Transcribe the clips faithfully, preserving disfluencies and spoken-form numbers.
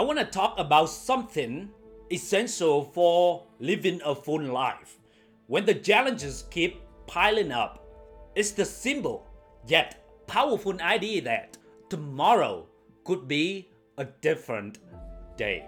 want to talk about something essential for living a full life. When the challenges keep piling up, it's the simple yet powerful idea that tomorrow could be a different day.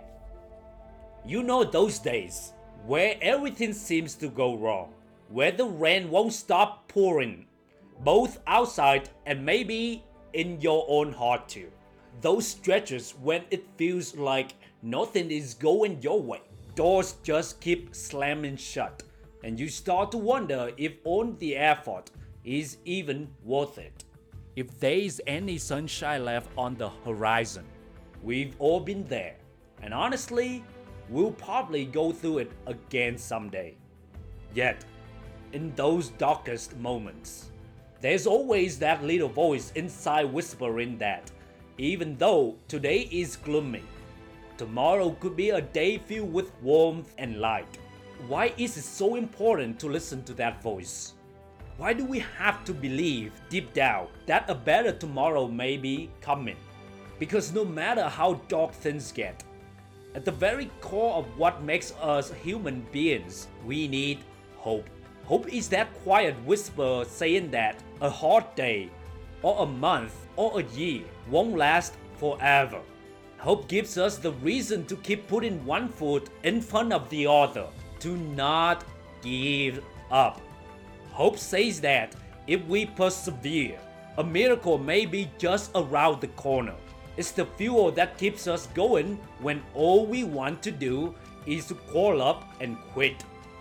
You know those days where everything seems to go wrong, where the rain won't stop pouring, both outside and maybe in your own heart too. Those stretches when it feels like nothing is going your way. Doors just keep slamming shut, and you start to wonder if all the effort is even worth it. If there is any sunshine left on the horizon. We've all been there, and honestly, we'll probably go through it again someday. Yet, in those darkest moments, there's always that little voice inside whispering that even though today is gloomy, tomorrow could be a day filled with warmth and light. Why is it so important to listen to that voice? Why do we have to believe deep down that a better tomorrow may be coming? Because no matter how dark things get, at the very core of what makes us human beings, we need hope. Hope is that quiet whisper saying that a hard day, or a month, or a year won't last forever. Hope gives us the reason to keep putting one foot in front of the other, to not give up. Hope says that if we persevere, a miracle may be just around the corner. It's the fuel that keeps us going when all we want to do is to call up and quit.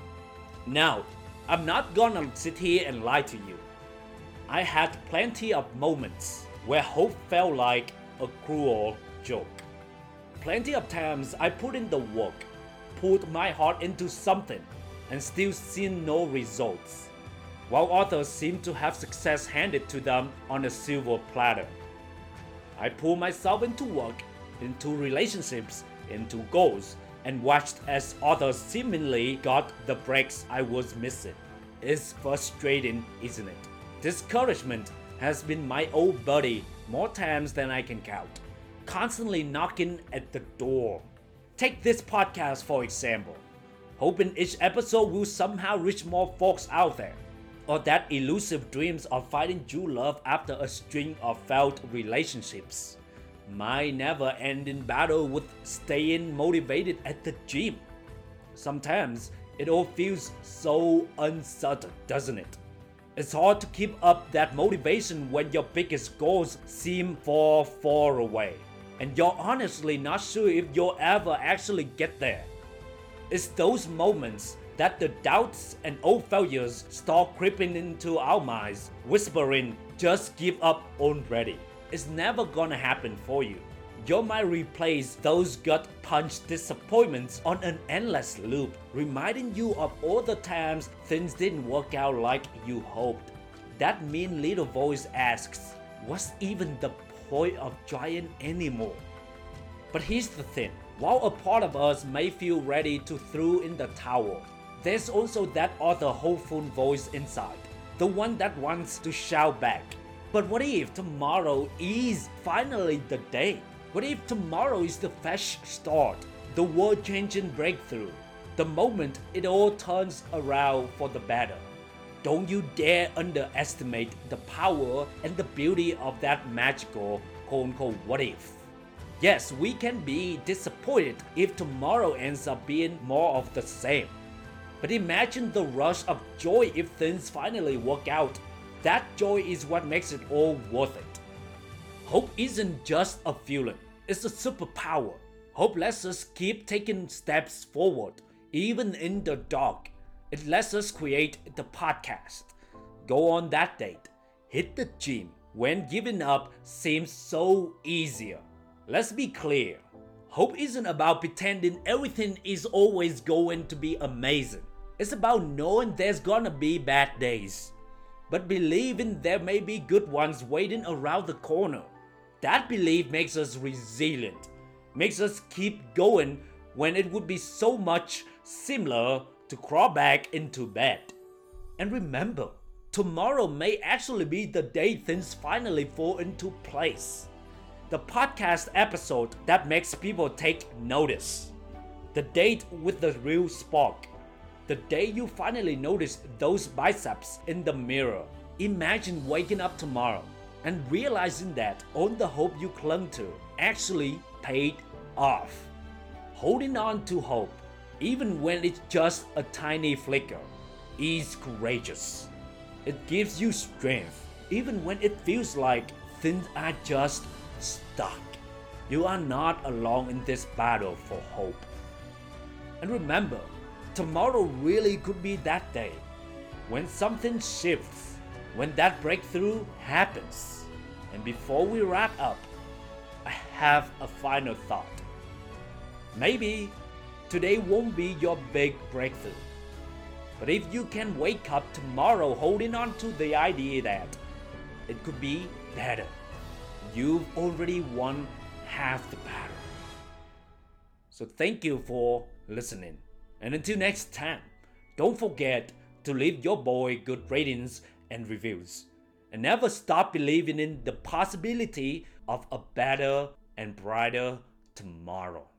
Now, I'm not gonna sit here and lie to you. I had plenty of moments where hope felt like a cruel joke. Plenty of times I put in the work, put my heart into something, and still seen no results, while others seem to have success handed to them on a silver platter. I pulled myself into work, into relationships, into goals, and watched as others seemingly got the breaks I was missing. It's frustrating, isn't it? Discouragement has been my old buddy more times than I can count, constantly knocking at the door. Take this podcast for example, hoping each episode will somehow reach more folks out there, or that elusive dreams of finding true love after a string of failed relationships. My never-ending battle with staying motivated at the gym. Sometimes it all feels so uncertain, doesn't it? It's hard to keep up that motivation when your biggest goals seem far, far away, and you're honestly not sure if you'll ever actually get there. It's those moments that the doubts and old failures start creeping into our minds, whispering, just give up already. It's never gonna happen for you. You might replace those gut punch disappointments on an endless loop, reminding you of all the times things didn't work out like you hoped. That mean little voice asks, what's even the point of trying anymore? But here's the thing, while a part of us may feel ready to throw in the towel, there's also that other hopeful voice inside, the one that wants to shout back. But what if tomorrow is finally the day? What if tomorrow is the fresh start, the world-changing breakthrough, the moment it all turns around for the better? Don't you dare underestimate the power and the beauty of that magical quote-unquote what if. Yes, we can be disappointed if tomorrow ends up being more of the same. But imagine the rush of joy if things finally work out. That joy is what makes it all worth it. Hope isn't just a feeling, it's a superpower. Hope lets us keep taking steps forward, even in the dark. It lets us create the podcast, go on that date, hit the gym when giving up seems so easier. Let's be clear, hope isn't about pretending everything is always going to be amazing. It's about knowing there's gonna be bad days, but believing there may be good ones waiting around the corner. That belief makes us resilient, makes us keep going when it would be so much simpler to crawl back into bed. And remember, tomorrow may actually be the day things finally fall into place. the podcast episode that makes people take notice. The date with the real spark. The day you finally notice those biceps in the mirror. Imagine waking up tomorrow and realizing that all the hope you clung to actually paid off. Holding on to hope, even when it's just a tiny flicker, is courageous. It gives you strength, even when it feels like things are just stuck. You are not alone in this battle for hope. And remember, tomorrow really could be that day, when something shifts, when that breakthrough happens. And before we wrap up, I have a final thought. Maybe today won't be your big breakthrough, but if you can wake up tomorrow holding on to the idea that it could be better, you've already won half the battle. So thank you for listening. And until next time, don't forget to leave your boy good ratings and reviews. And never stop believing in the possibility of a better and brighter tomorrow.